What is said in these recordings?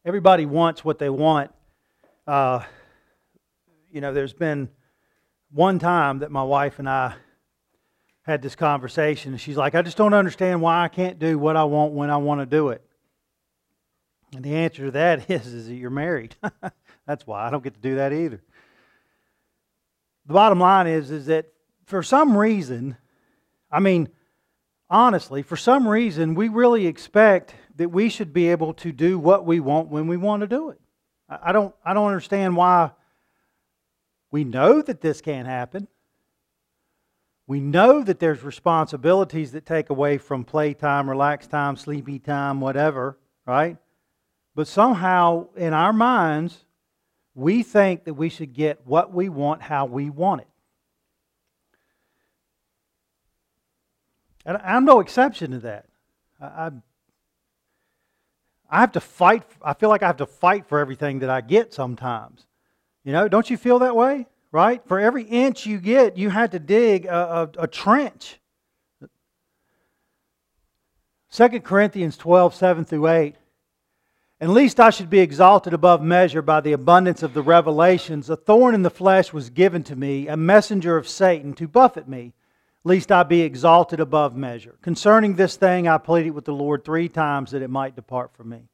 Everybody wants what they want. There's been one time that my wife and I had this conversation, and she's like, I just don't understand why I can't do what I want when I want to do it. And the answer to that is that you're married. That's why I don't get to do that either. The bottom line is that for some reason, honestly, for some reason, we really expect that we should be able to do what we want when we want to do it. I don't understand why. We know that this can't happen. We know that there's responsibilities that take away from playtime, relax time, sleepy time, whatever, right? But somehow in our minds, we think that we should get what we want how we want it. And I'm no exception to that. I have to fight. I feel like I have to fight for everything that I get sometimes. Don't you feel that way? Right? For every inch you get, you had to dig a trench. 2 Corinthians 12, 7 through 8. And lest I should be exalted above measure by the abundance of the revelations, a thorn in the flesh was given to me, a messenger of Satan to buffet me, lest I be exalted above measure. Concerning this thing I pleaded with the Lord 3 times that it might depart from me.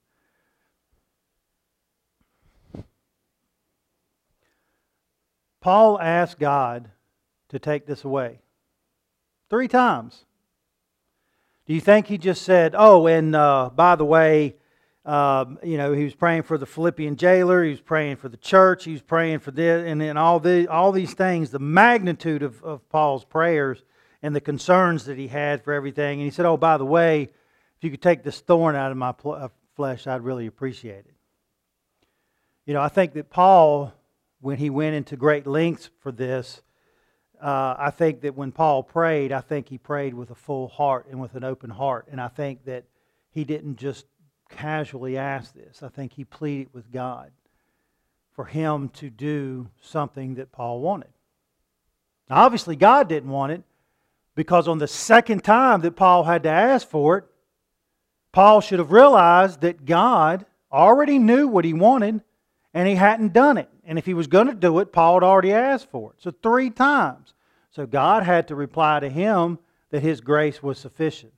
Paul asked God to take this away 3 times. Do you think he just said, by the way, he was praying for the Philippian jailer, he was praying for the church, he was praying for this, and then all these things, the magnitude of Paul's prayers and the concerns that he had for everything. And he said, by the way, if you could take this thorn out of my flesh, I'd really appreciate it. I think that Paul, when he went into great lengths for this, I think that when Paul prayed, I think he prayed with a full heart and with an open heart. And I think that he didn't just casually ask this. I think he pleaded with God for him to do something that Paul wanted. Now, obviously, God didn't want it, because on the second time that Paul had to ask for it, Paul should have realized that God already knew what he wanted and he hadn't done it. And if he was going to do it, Paul had already asked for it. So 3 times. So God had to reply to him that his grace was sufficient.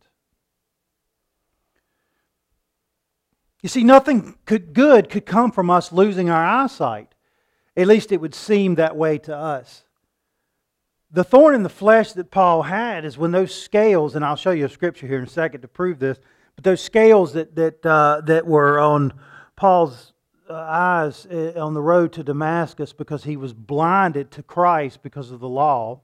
You see, nothing good could come from us losing our eyesight. At least it would seem that way to us. The thorn in the flesh that Paul had is when those scales, and I'll show you a scripture here in a second to prove this, but those scales that were on Paul's eyes on the road to Damascus because he was blinded to Christ because of the law.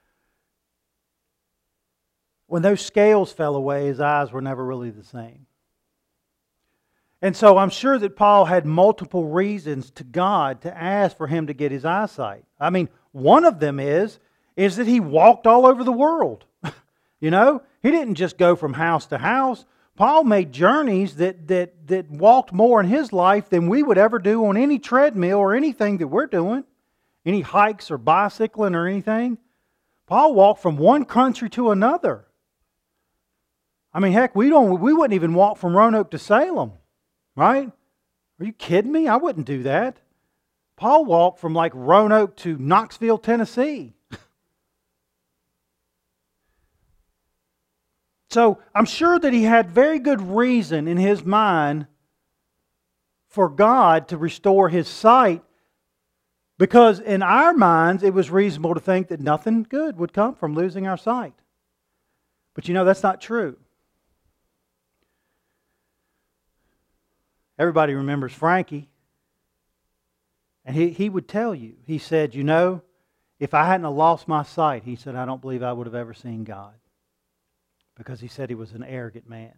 When those scales fell away, his eyes were never really the same. And so I'm sure that Paul had multiple reasons to God to ask for him to get his eyesight. One of them is that he walked all over the world. He didn't just go from house to house. Paul made journeys that walked more in his life than we would ever do on any treadmill or anything that we're doing. Any hikes or bicycling or anything. Paul walked from one country to another. Heck, we wouldn't even walk from Roanoke to Salem. Right? Are you kidding me? I wouldn't do that. Paul walked from Roanoke to Knoxville, Tennessee. So I'm sure that he had very good reason in his mind for God to restore his sight, because in our minds it was reasonable to think that nothing good would come from losing our sight. But that's not true. Everybody remembers Frankie. And he would tell you, he said, if I hadn't lost my sight, he said, I don't believe I would have ever seen God. Because he said he was an arrogant man.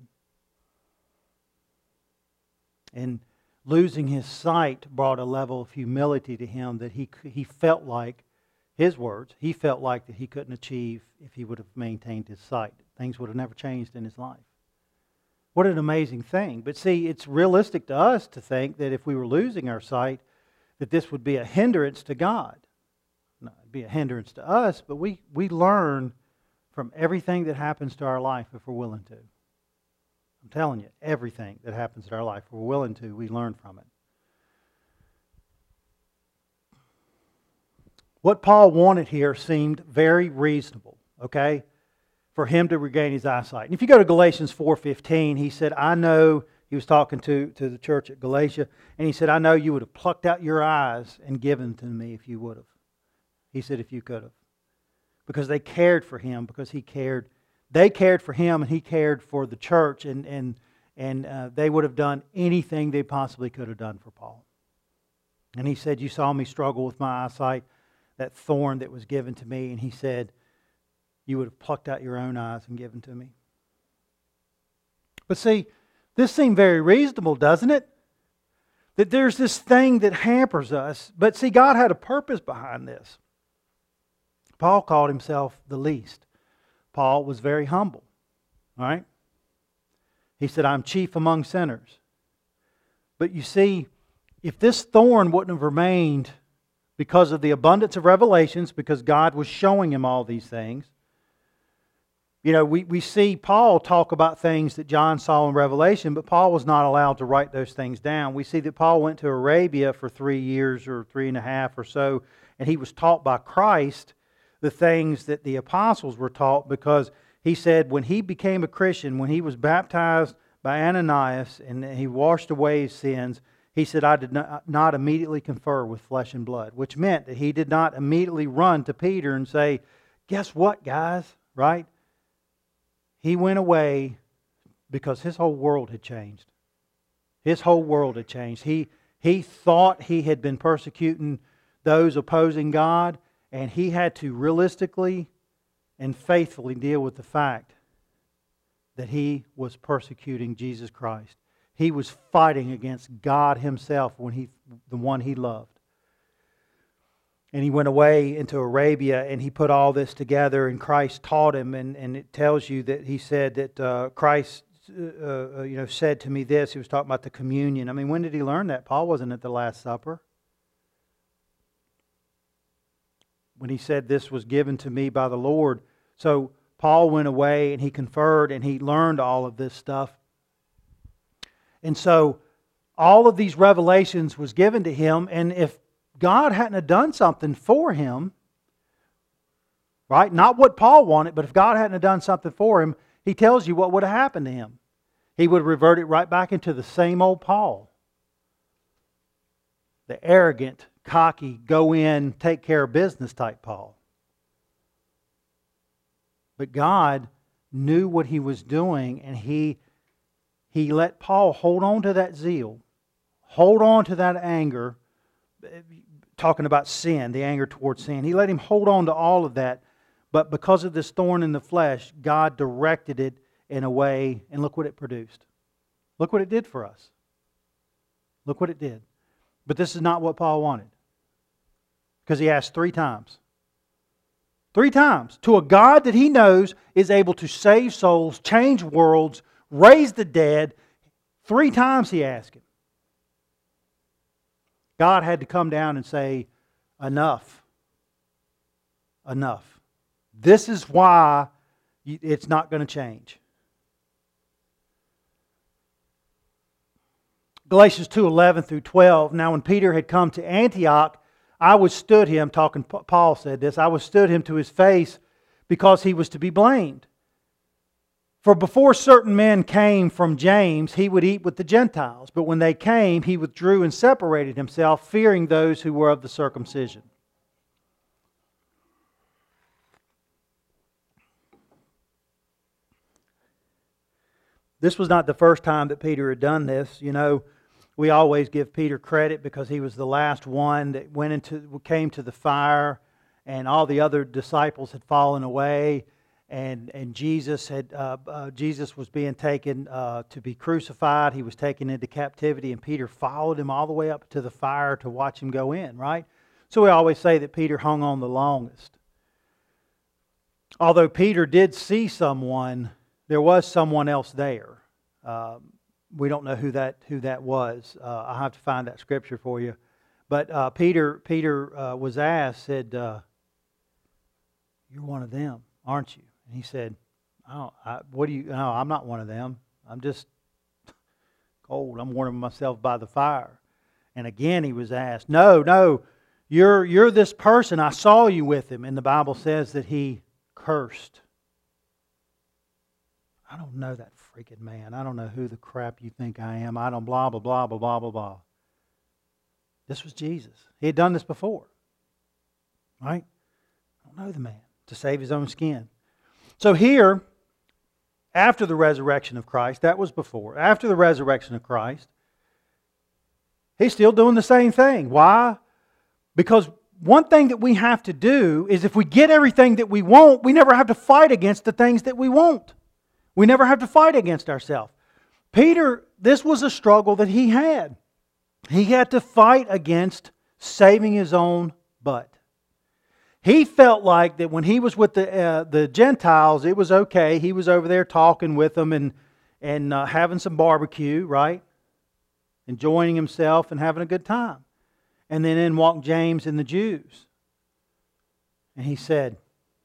And losing his sight brought a level of humility to him that he felt like, his words, he felt like that he couldn't achieve if he would have maintained his sight. Things would have never changed in his life. What an amazing thing. But see, it's realistic to us to think that if we were losing our sight, that this would be a hindrance to God. No, it'd be a hindrance to us, but we learn from everything that happens to our life if we're willing to. I'm telling you, everything that happens in our life, we're willing to, we learn from it. What Paul wanted here seemed very reasonable, okay, for him to regain his eyesight. And if you go to Galatians 4:15, he said, I know, he was talking to the church at Galatia, and he said, I know you would have plucked out your eyes and given them to me if you would have. He said, if you could have. Because they cared for him, because he cared. They cared for him, and he cared for the church, and they would have done anything they possibly could have done for Paul. And he said, you saw me struggle with my eyesight, that thorn that was given to me, and he said, you would have plucked out your own eyes and given to me. But see, this seemed very reasonable, doesn't it? That there's this thing that hampers us. But see, God had a purpose behind this. Paul called himself the least. Paul was very humble. All right? He said, I'm chief among sinners. But you see, if this thorn wouldn't have remained because of the abundance of revelations, because God was showing him all these things, you know, we see Paul talk about things that John saw in Revelation, but Paul was not allowed to write those things down. We see that Paul went to Arabia for 3 years or 3.5 or so, and he was taught by Christ the things that the apostles were taught, because he said when he became a Christian, when he was baptized by Ananias and he washed away his sins, he said, I did not immediately confer with flesh and blood, which meant that he did not immediately run to Peter and say, guess what, guys, right? He went away because his whole world had changed. His whole world had changed. He thought he had been persecuting those opposing God, and he had to realistically and faithfully deal with the fact that he was persecuting Jesus Christ. He was fighting against God Himself, the one he loved. And he went away into Arabia, and he put all this together, and Christ taught him. And it tells you that he said that Christ said to me this. He was talking about the communion. I mean, when did he learn that? Paul wasn't at the Last Supper. When he said this was given to me by the Lord. So Paul went away and he conferred and he learned all of this stuff. And so all of these revelations was given to him, and if God hadn't have done something for him, right? Not what Paul wanted, but if God hadn't have done something for him, he tells you what would have happened to him. He would have reverted right back into the same old Paul. The arrogant, cocky, go in, take care of business type Paul. But God knew what He was doing, and He let Paul hold on to that zeal, hold on to that anger, talking about sin, the anger towards sin. He let him hold on to all of that, but because of this thorn in the flesh, God directed it in a way, and look what it produced. Look what it did for us. Look what it did. But this is not what Paul wanted. Because he asked 3 times. 3 times. To a God that he knows is able to save souls, change worlds, raise the dead. 3 times he asked him. God had to come down and say, enough. Enough. This is why it's not going to change. Galatians 2:11 through 12. Now when Peter had come to Antioch, I withstood him, Paul said this, I withstood him to his face because he was to be blamed. For before certain men came from James, he would eat with the Gentiles. But when they came, he withdrew and separated himself, fearing those who were of the circumcision. This was not the first time that Peter had done this. You know, we always give Peter credit because he was the last one that came to the fire, and all the other disciples had fallen away. And Jesus was being taken to be crucified. He was taken into captivity, and Peter followed him all the way up to the fire to watch him go in, right? So we always say that Peter hung on the longest. Although Peter did see someone, there was someone else there. We don't know who that was. I'll have to find that scripture for you. But Peter was asked, said, "You're one of them, aren't you?" And he said, "No, I'm not one of them. I'm just cold. I'm warming myself by the fire. And again he was asked, no, you're this person. I saw you with him. And the Bible says that he cursed. I don't know that freaking man. I don't know who the crap you think I am. I don't blah, blah, blah, blah, blah, blah, blah. This was Jesus. He had done this before. Right? I don't know the man to save his own skin. So here, after the resurrection of Christ, that was before. After the resurrection of Christ, he's still doing the same thing. Why? Because one thing that we have to do is if we get everything that we want, we never have to fight against the things that we want. We never have to fight against ourselves. Peter, this was a struggle that he had. He had to fight against saving his own butt. He felt like that when he was with the Gentiles, it was okay. He was over there talking with them and having some barbecue, right? Enjoying himself and having a good time. And then in walked James and the Jews. And he said,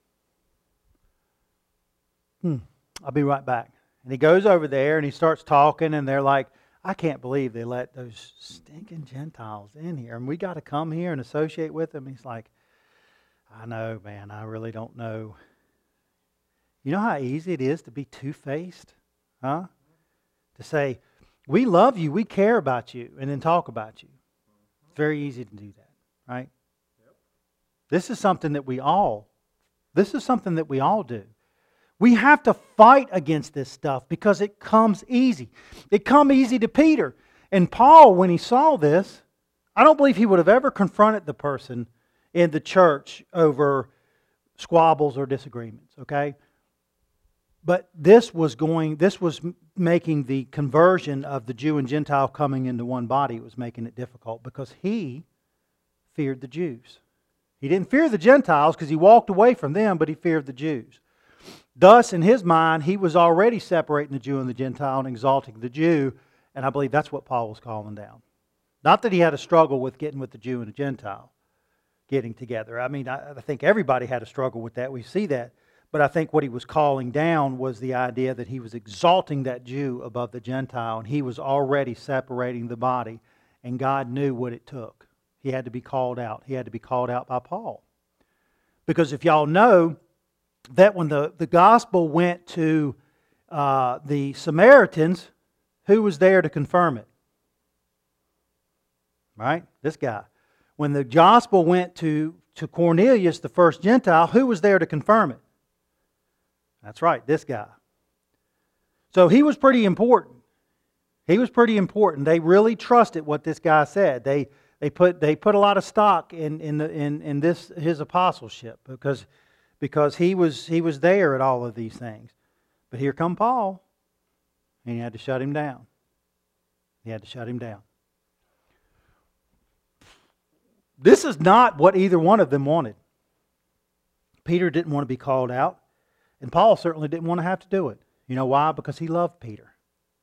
I'll be right back. And he goes over there and he starts talking and they're like, I can't believe they let those stinking Gentiles in here. And we got to come here and associate with them. He's like, I know, man, I really don't know. You know how easy it is to be two-faced? Huh? To say, we love you, we care about you, and then talk about you. It's very easy to do that, right? Yep. This is something that we all do. We have to fight against this stuff because it comes easy. It come easy to Peter. And Paul, when he saw this, I don't believe he would have ever confronted the person in the church over squabbles or disagreements, okay? But this was making the conversion of the Jew and Gentile coming into one body. It was making it difficult because he feared the Jews. He didn't fear the Gentiles because he walked away from them, but he feared the Jews. Thus, in his mind, he was already separating the Jew and the Gentile and exalting the Jew, and I believe that's what Paul was calling down. Not that he had a struggle with getting with the Jew and the Gentile, getting together. I mean, I think everybody had a struggle with that. We see that. But I think what he was calling down was the idea that he was exalting that Jew above the Gentile, and he was already separating the body, and God knew what it took. He had to be called out. He had to be called out by Paul. Because if y'all know that when the gospel went to the Samaritans, who was there to confirm it? Right? This guy. When the gospel went to Cornelius, the first Gentile, who was there to confirm it? That's right, this guy. So he was pretty important. He was pretty important. They really trusted what this guy said. They put a lot of stock in this his apostleship because he was there at all of these things. But here come Paul, and he had to shut him down. He had to shut him down. This is not what either one of them wanted. Peter didn't want to be called out. And Paul certainly didn't want to have to do it. You know why? Because he loved Peter.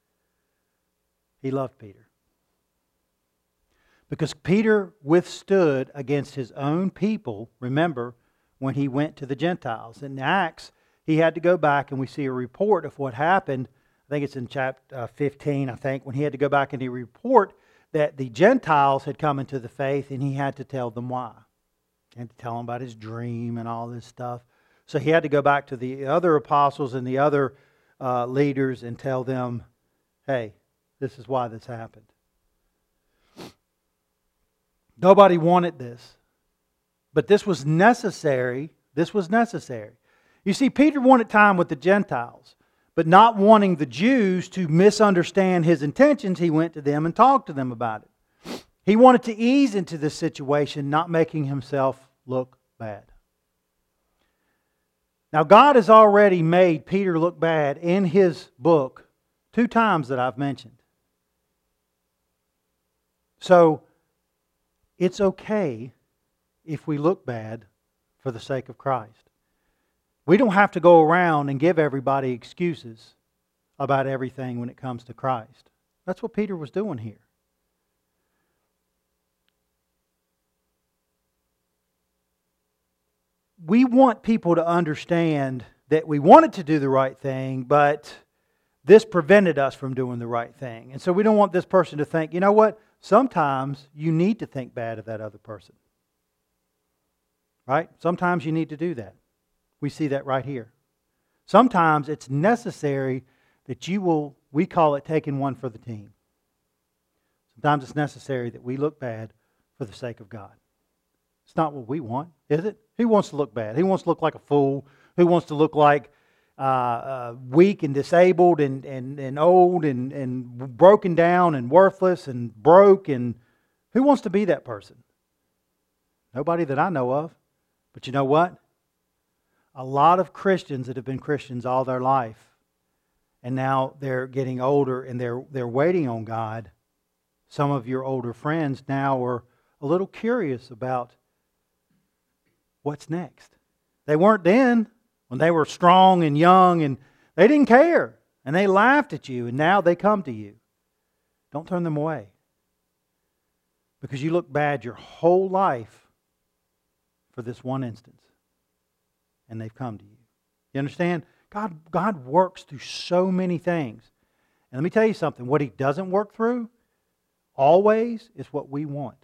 He loved Peter. Because Peter withstood against his own people, remember, when he went to the Gentiles. In Acts, he had to go back and we see a report of what happened. I think it's in chapter 15, when he had to go back and he report that the Gentiles had come into the faith and he had to tell them why. He had to tell them about his dream and all this stuff. So he had to go back to the other apostles and the other leaders and tell them, hey, this is why this happened. Nobody wanted this. But this was necessary. This was necessary. You see, Peter wanted time with the Gentiles, but not wanting the Jews to misunderstand his intentions, he went to them and talked to them about it. He wanted to ease into this situation, not making himself look bad. Now, God has already made Peter look bad in his book 2 times that I've mentioned. So, it's okay if we look bad for the sake of Christ. We don't have to go around and give everybody excuses about everything when it comes to Christ. That's what Peter was doing here. We want people to understand that we wanted to do the right thing, but this prevented us from doing the right thing. And so we don't want this person to think, you know what? Sometimes you need to think bad of that other person. Right? Sometimes you need to do that. We see that right here. Sometimes it's necessary that we call it taking one for the team. Sometimes it's necessary that we look bad for the sake of God. It's not what we want, is it? Who wants to look bad? Who wants to look like a fool? Who wants to look like weak and disabled and old and broken down and worthless and broke? And who wants to be that person? Nobody that I know of. But you know what? A lot of Christians that have been Christians all their life, and now they're getting older and they're waiting on God. Some of your older friends now are a little curious about what's next. They weren't then when they were strong and young and they didn't care and they laughed at you, and now they come to you. Don't turn them away, because you look bad your whole life for this one instance, and they've come to you. You understand? God works through so many things. And let me tell you something. What He doesn't work through always is what we want.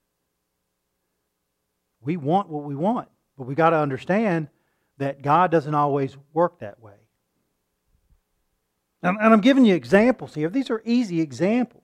We want what we want. But we got to understand that God doesn't always work that way. And I'm giving you examples here. These are easy examples.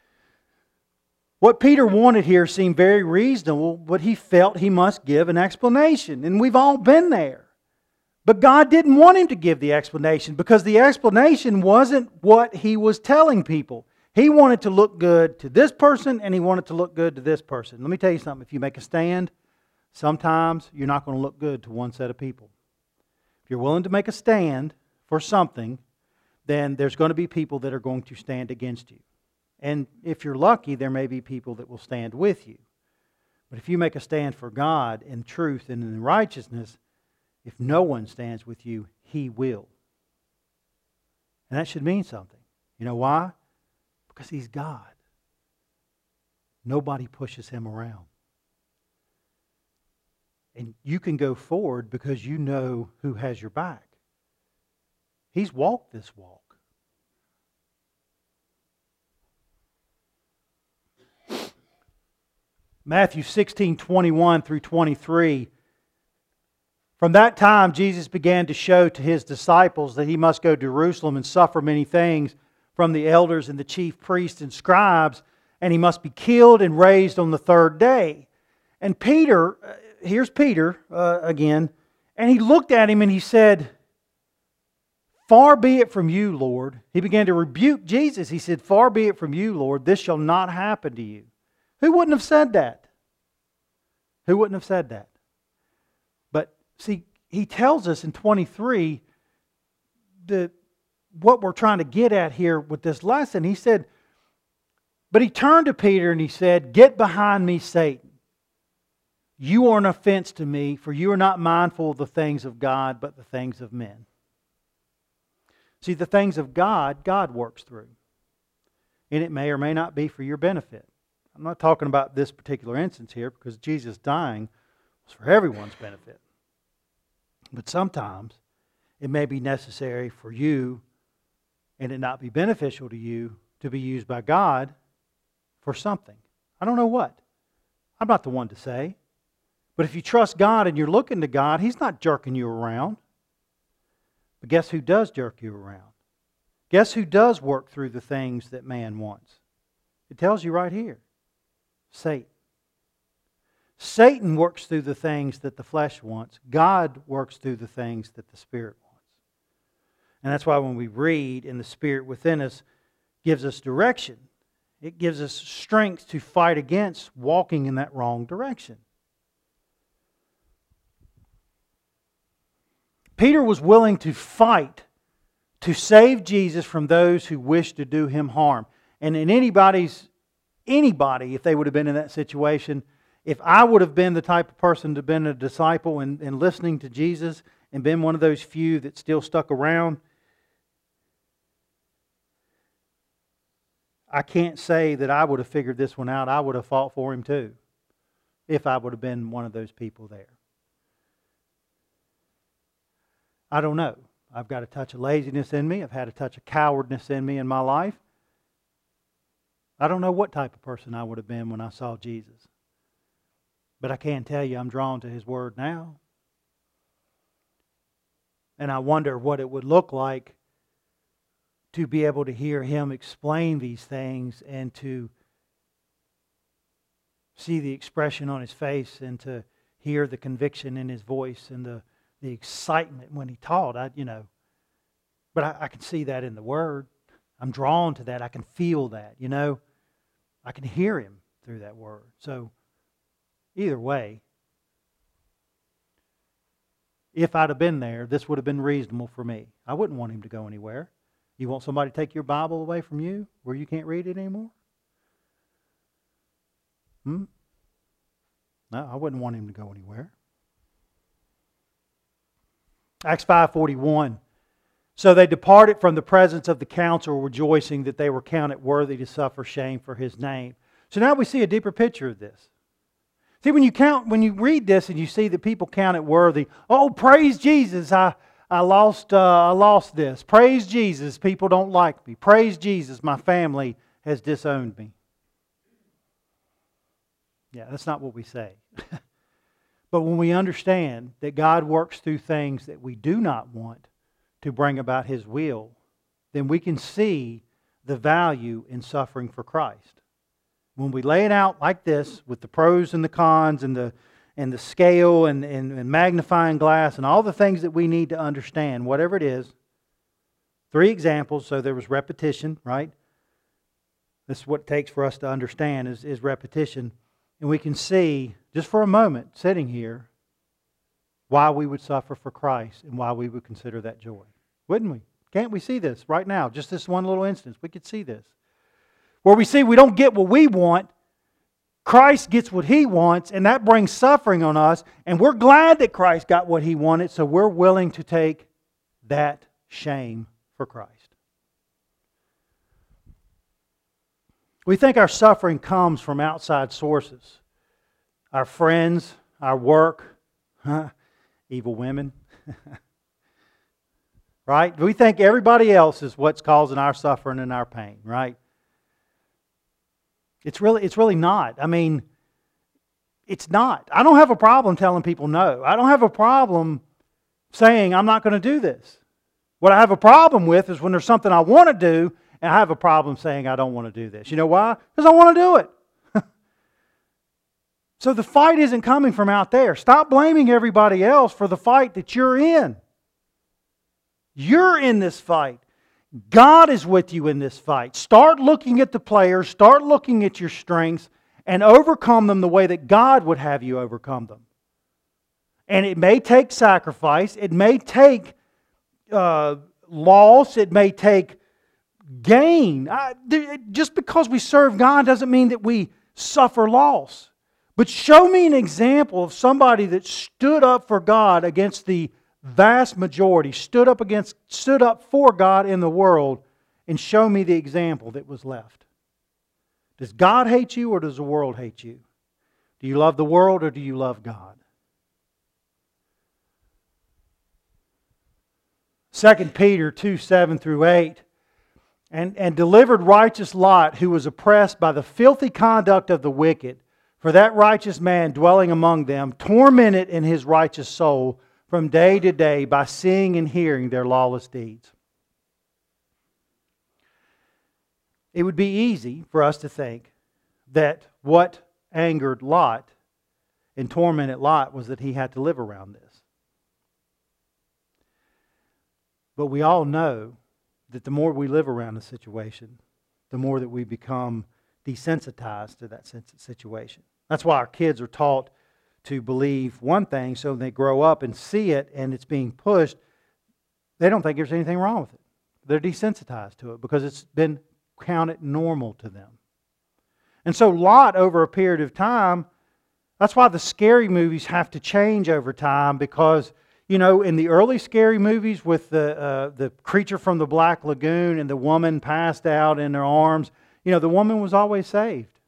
What Peter wanted here seemed very reasonable, but he felt he must give an explanation. And we've all been there. But God didn't want him to give the explanation, because the explanation wasn't what he was telling people. He wanted to look good to this person, and he wanted to look good to this person. Let me tell you something. If you make a stand, sometimes you're not going to look good to one set of people. If you're willing to make a stand for something, then there's going to be people that are going to stand against you. And if you're lucky, there may be people that will stand with you. But if you make a stand for God in truth and in righteousness, if no one stands with you, He will. And that should mean something. You know why? Because He's God. Nobody pushes Him around. And you can go forward because you know who has your back. He's walked this walk. Matthew 16:21 through 23. From that time, Jesus began to show to His disciples that He must go to Jerusalem and suffer many things from the elders and the chief priests and scribes, and He must be killed and raised on the third day. And Peter, here's Peter again, and he looked at Him and he said, "Far be it from you, Lord." He began to rebuke Jesus. He said, "Far be it from you, Lord, this shall not happen to you." Who wouldn't have said that? Who wouldn't have said that? But see, he tells us in 23 what we're trying to get at here with this lesson. He said, but he turned to Peter and he said, "Get behind me, Satan. You are an offense to me, for you are not mindful of the things of God, but the things of men." See, the things of God, God works through. And it may or may not be for your benefit. I'm not talking about this particular instance here, because Jesus dying was for everyone's benefit. But sometimes it may be necessary for you, and it not be beneficial to you, to be used by God for something. I don't know what. I'm not the one to say. But if you trust God and you're looking to God, He's not jerking you around. But guess who does jerk you around? Guess who does work through the things that man wants? It tells you right here. Satan. Satan works through the things that the flesh wants. God works through the things that the Spirit wants. And that's why when we read, and the Spirit within us gives us direction, it gives us strength to fight against walking in that wrong direction. Peter was willing to fight to save Jesus from those who wished to do Him harm. And in anybody, if they would have been in that situation, if I would have been the type of person to have been a disciple and listening to Jesus and been one of those few that still stuck around, I can't say that I would have figured this one out. I would have fought for Him too, if I would have been one of those people there. I don't know. I've got a touch of laziness in me. I've had a touch of cowardness in me in my life. I don't know what type of person I would have been when I saw Jesus. But I can tell you I'm drawn to His Word now. And I wonder what it would look like to be able to hear Him explain these things and to see the expression on His face and to hear the conviction in His voice and the excitement when He taught. But I can see that in the Word. I'm drawn to that. I can feel that, I can hear Him through that Word. So, either way, if I'd have been there, this would have been reasonable for me. I wouldn't want Him to go anywhere. You want somebody to take your Bible away from you where you can't read it anymore? No, I wouldn't want Him to go anywhere. Acts 5:41. So they departed from the presence of the council, rejoicing that they were counted worthy to suffer shame for His name. So now we see a deeper picture of this. See, when you read this and you see that people count it worthy, oh, praise Jesus, I lost this. Praise Jesus, people don't like me. Praise Jesus, my family has disowned me. Yeah, that's not what we say. But when we understand that God works through things that we do not want to bring about His will, then we can see the value in suffering for Christ. When we lay it out like this, with the pros and the cons and the scale and magnifying glass and all the things that we need to understand, whatever it is, 3 examples, so there was repetition, right? This is what it takes for us to understand is repetition. And we can see, just for a moment, sitting here, why we would suffer for Christ and why we would consider that joy. Wouldn't we? Can't we see this right now? Just this one little instance. We could see this. Where we see we don't get what we want, Christ gets what He wants, and that brings suffering on us. And we're glad that Christ got what He wanted, so we're willing to take that shame for Christ. We think our suffering comes from outside sources. Our friends, our work, evil women. Right? We think everybody else is what's causing our suffering and our pain, right? It's really not. I mean, it's not. I don't have a problem telling people no. I don't have a problem saying I'm not going to do this. What I have a problem with is when there's something I want to do, and I have a problem saying I don't want to do this. You know why? Because I want to do it. So the fight isn't coming from out there. Stop blaming everybody else for the fight that you're in. You're in this fight. God is with you in this fight. Start looking at the players, start looking at your strengths, and overcome them the way that God would have you overcome them. And it may take sacrifice, it may take loss, it may take gain. Just because we serve God doesn't mean that we suffer loss. But show me an example of somebody that stood up for God against the vast majority, stood up for God in the world, and show me the example that was left. Does God hate you or does the world hate you? Do you love the world or do you love God? 2 Peter 2:7-8. And delivered righteous Lot, who was oppressed by the filthy conduct of the wicked, for that righteous man dwelling among them, tormented in his righteous soul from day to day by seeing and hearing their lawless deeds. It would be easy for us to think that what angered Lot and tormented Lot was that he had to live around this. But we all know that the more we live around a situation, the more that we become desensitized to that situation. That's why our kids are taught to believe one thing, so they grow up and see it and it's being pushed. They don't think there's anything wrong with it. They're desensitized to it because it's been counted normal to them. And so Lot, over a period of time, that's why the scary movies have to change over time, because in the early scary movies with the creature from the Black Lagoon and the woman passed out in their arms, the woman was always saved.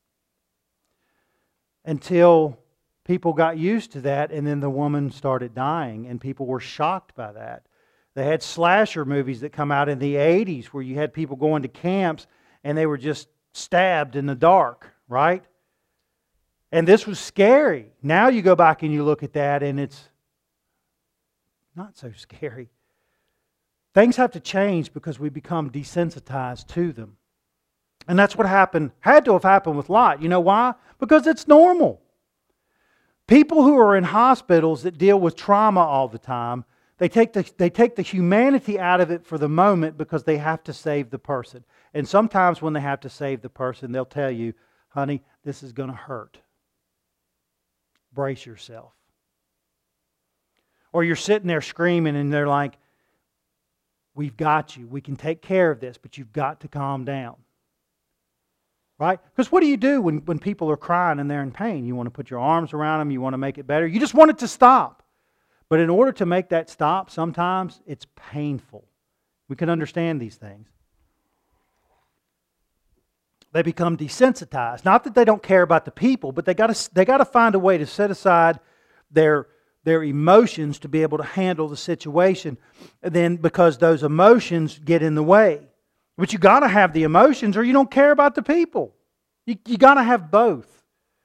Until people got used to that, and then the woman started dying, and people were shocked by that. They had slasher movies that come out in the 80s where you had people going to camps and they were just stabbed in the dark, right? And this was scary. Now you go back and you look at that and it's not so scary. Things have to change because we become desensitized to them. And that's what had to have happened with Lot. You know why? Because it's normal. People who are in hospitals that deal with trauma all the time, they take the humanity out of it for the moment because they have to save the person. And sometimes when they have to save the person, they'll tell you, honey, this is going to hurt. Brace yourself. Or you're sitting there screaming and they're like, we've got you. We can take care of this, but you've got to calm down. Right? Because what do you do when people are crying and they're in pain? You want to put your arms around them. You want to make it better. You just want it to stop. But in order to make that stop, sometimes it's painful. We can understand these things. They become desensitized. Not that they don't care about the people, but they got to find a way to set aside their emotions to be able to handle the situation. And then because those emotions get in the way. But you got to have the emotions or you don't care about the people. You got to have both.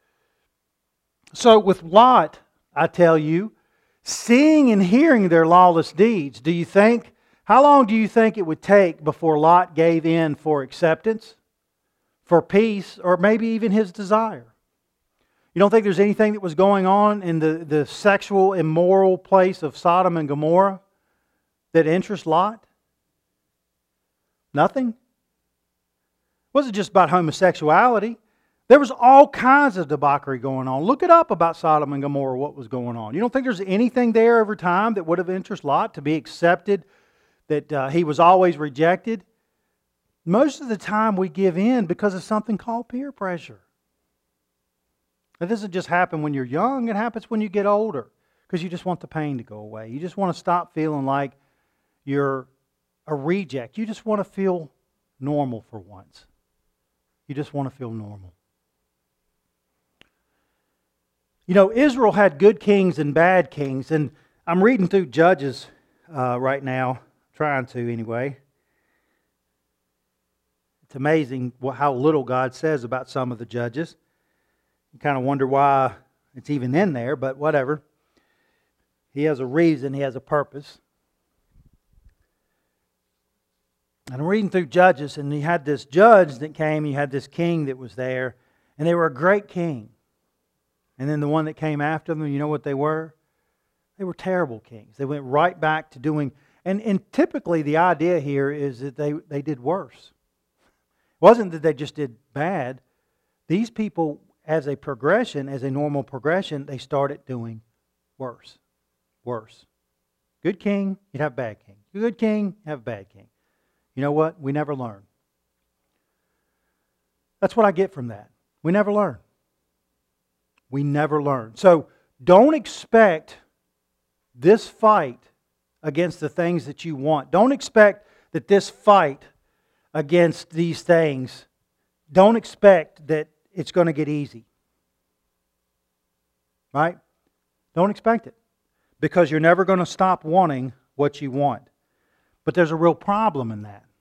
So with Lot, I tell you, seeing and hearing their lawless deeds, how long do you think it would take before Lot gave in for acceptance, for peace, or maybe even his desire? You don't think there's anything that was going on in the sexual, immoral place of Sodom and Gomorrah that interests Lot? Nothing? It wasn't just about homosexuality. There was all kinds of debauchery going on. Look it up about Sodom and Gomorrah, what was going on. You don't think there's anything there over time that would have interested Lot to be accepted, that he was always rejected? Most of the time we give in because of something called peer pressure. It doesn't just happen when you're young, it happens when you get older because you just want the pain to go away. You just want to stop feeling like you're a reject. You just want to feel normal for once. You just want to feel normal. You know, Israel had good kings and bad kings, and I'm reading through Judges right now, trying to anyway. It's amazing how little God says about some of the judges. You kind of wonder why it's even in there, but whatever. He has a reason, He has a purpose. And I'm reading through Judges, and you had this judge that came, you had this king that was there, and they were a great king. And then the one that came after them, you know what they were? They were terrible kings. They went right back to doing, and typically the idea here is that they did worse. It wasn't that they just did bad. These people, as a progression, as a normal progression, they started doing worse. Worse. Good king, you'd have bad king. Good king, you have bad king. You know what? We never learn. That's what I get from that. We never learn. We never learn. So don't expect this fight against the things that you want. Don't expect that this fight against these things, don't expect that it's going to get easy. Right? Don't expect it. Because you're never going to stop wanting what you want. But there's a real problem in that.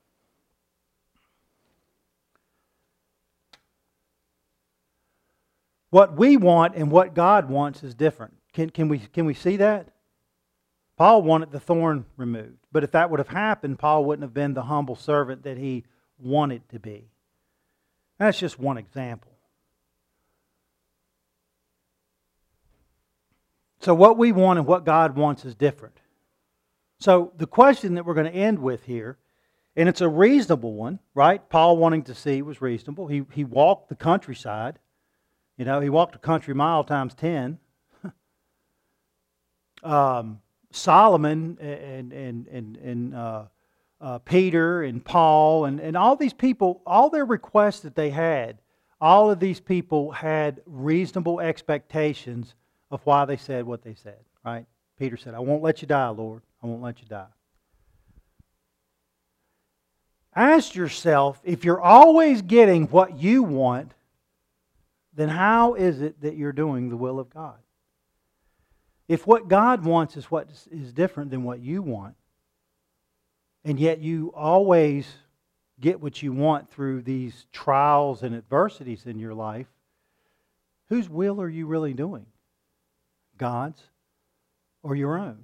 What we want and what God wants is different. Can we see that? Paul wanted the thorn removed. But if that would have happened, Paul wouldn't have been the humble servant that he wanted to be. That's just one example. So what we want and what God wants is different. So the question that we're going to end with here, and it's a reasonable one, right? Paul wanting to see was reasonable. He walked the countryside. You know, he walked a country mile times 10. Solomon and Peter and Paul and all these people, all their requests that they had, all of these people had reasonable expectations of why they said what they said, right? Peter said, I won't let you die, Lord. I won't let you die. Ask yourself, if you're always getting what you want, then how is it that you're doing the will of God? If what God wants is what is different than what you want, and yet you always get what you want through these trials and adversities in your life, whose will are you really doing? God's or your own?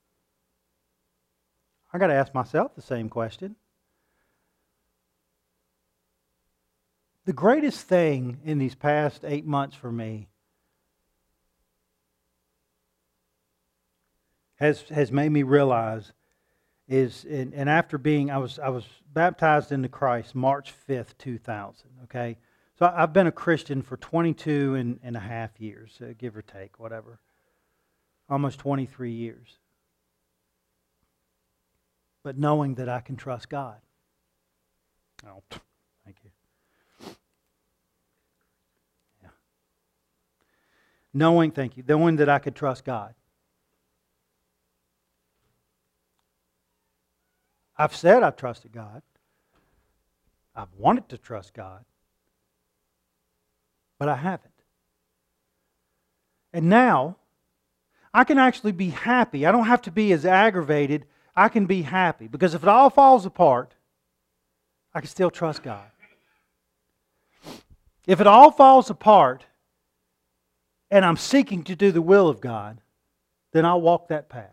I got to ask myself the same question. The greatest thing in these past 8 months for me has made me realize is, and after being, I was baptized into Christ March 5th, 2000, okay? So I've been a Christian for 22 and a half years, give or take, whatever. Almost 23 years. But knowing that I can trust God. Oh, thank you. Yeah. Knowing that I could trust God. I've said I've trusted God. I've wanted to trust God. But I haven't. And now, I can actually be happy. I don't have to be as aggravated. I can be happy. Because if it all falls apart, I can still trust God. If it all falls apart, and I'm seeking to do the will of God, then I'll walk that path.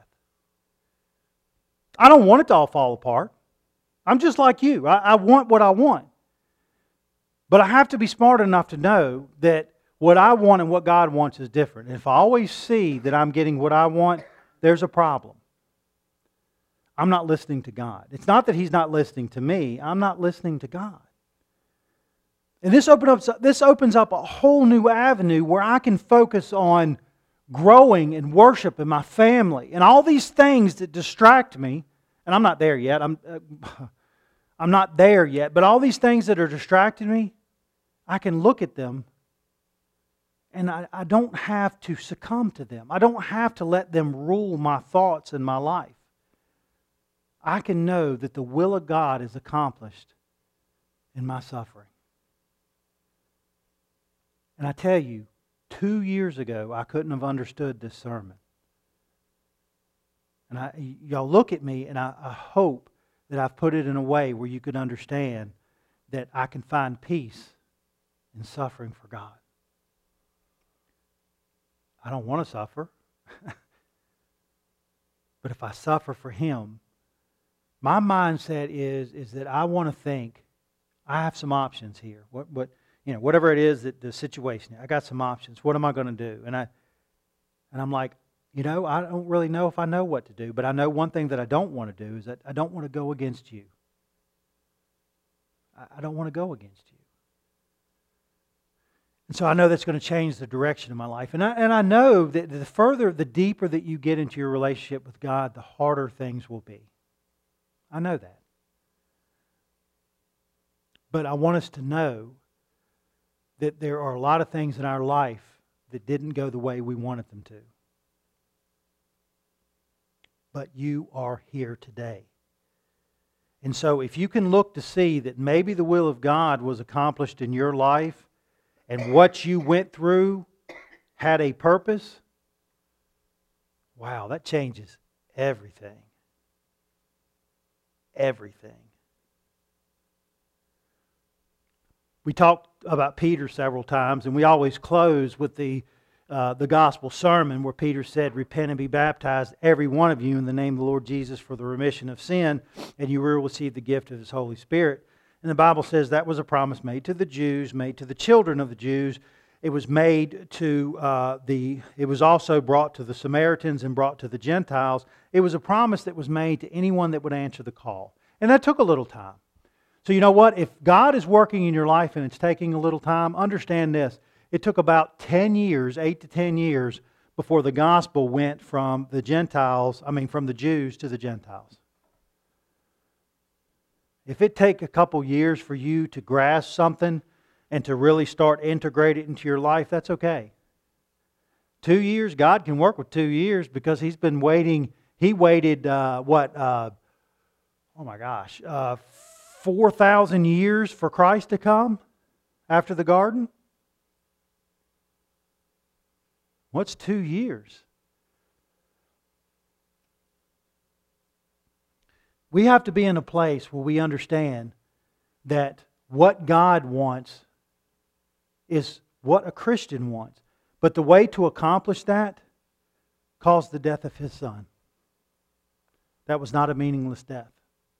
I don't want it to all fall apart. I'm just like you. I want what I want. But I have to be smart enough to know that what I want and what God wants is different. And if I always see that I'm getting what I want, there's a problem. I'm not listening to God. It's not that He's not listening to me. I'm not listening to God. And this opens up a whole new avenue where I can focus on growing in worship in my family and all these things that distract me. And I'm not there yet. I'm not there yet. But all these things that are distracting me, I can look at them and I don't have to succumb to them. I don't have to let them rule my thoughts and my life. I can know that the will of God is accomplished in my suffering. And I tell you, 2 years ago, I couldn't have understood this sermon. And y'all look at me, and I hope that I've put it in a way where you could understand that I can find peace in suffering for God. I don't want to suffer. But if I suffer for Him, my mindset is that I want to think I have some options here. Whatever it is that the situation, I got some options. What am I going to do? And I'm like, I don't really know if I know what to do, but I know one thing that I don't want to do is that I don't want to go against you. I don't want to go against you. And so I know that's going to change the direction of my life. And I know that the deeper that you get into your relationship with God, the harder things will be. I know that. But I want us to know that there are a lot of things in our life that didn't go the way we wanted them to. But you are here today. And so if you can look to see that maybe the will of God was accomplished in your life and what you went through had a purpose, wow, that changes everything. Everything. We talked about Peter several times, and we always close with the gospel sermon where Peter said, "Repent and be baptized, every one of you, in the name of the Lord Jesus for the remission of sin, and you will receive the gift of His Holy Spirit." And the Bible says that was a promise made to the Jews, made to the children of the Jews. It was made to it was also brought to the Samaritans and brought to the Gentiles. It was a promise that was made to anyone that would answer the call. And that took a little time. So you know what? If God is working in your life and it's taking a little time, understand this. It took about 10 years, 8 to 10 years, before the gospel went from the Jews to the Gentiles. If it take a couple years for you to grasp something and to really start integrating it into your life, that's okay. 2 years, God can work with 2 years because He's been waiting. He waited, 4,000 years for Christ to come after the garden? What's 2 years? We have to be in a place where we understand that what God wants is what a Christian wants. But the way to accomplish that caused the death of His Son. That was not a meaningless death.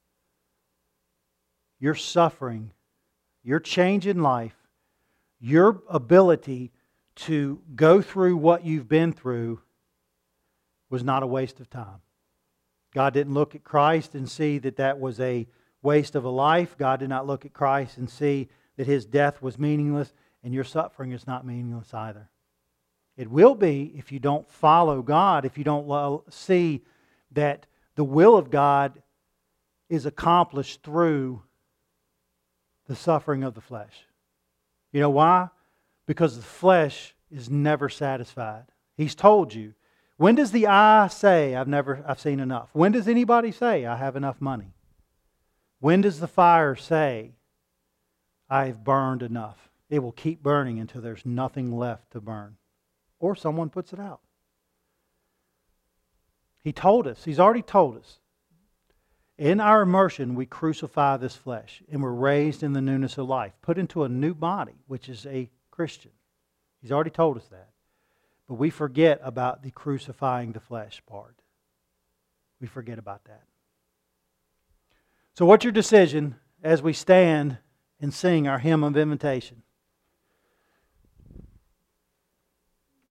Your suffering, your change in life, your ability to go through what you've been through was not a waste of time. God didn't look at Christ and see that that was a waste of a life. God did not look at Christ and see that His death was meaningless, and your suffering is not meaningless either. It will be if you don't follow God, if you don't see that the will of God is accomplished through the suffering of the flesh. You know why? Because the flesh is never satisfied. He's told you. When does the eye say, I've seen enough? When does anybody say, I have enough money? When does the fire say, I've burned enough? It will keep burning until there's nothing left to burn. Or someone puts it out. He told us. He's already told us. In our immersion, we crucify this flesh and we're raised in the newness of life, put into a new body, which is a Christian. He's already told us that. But we forget about the crucifying the flesh part. We forget about that. So what's your decision as we stand and sing our hymn of invitation?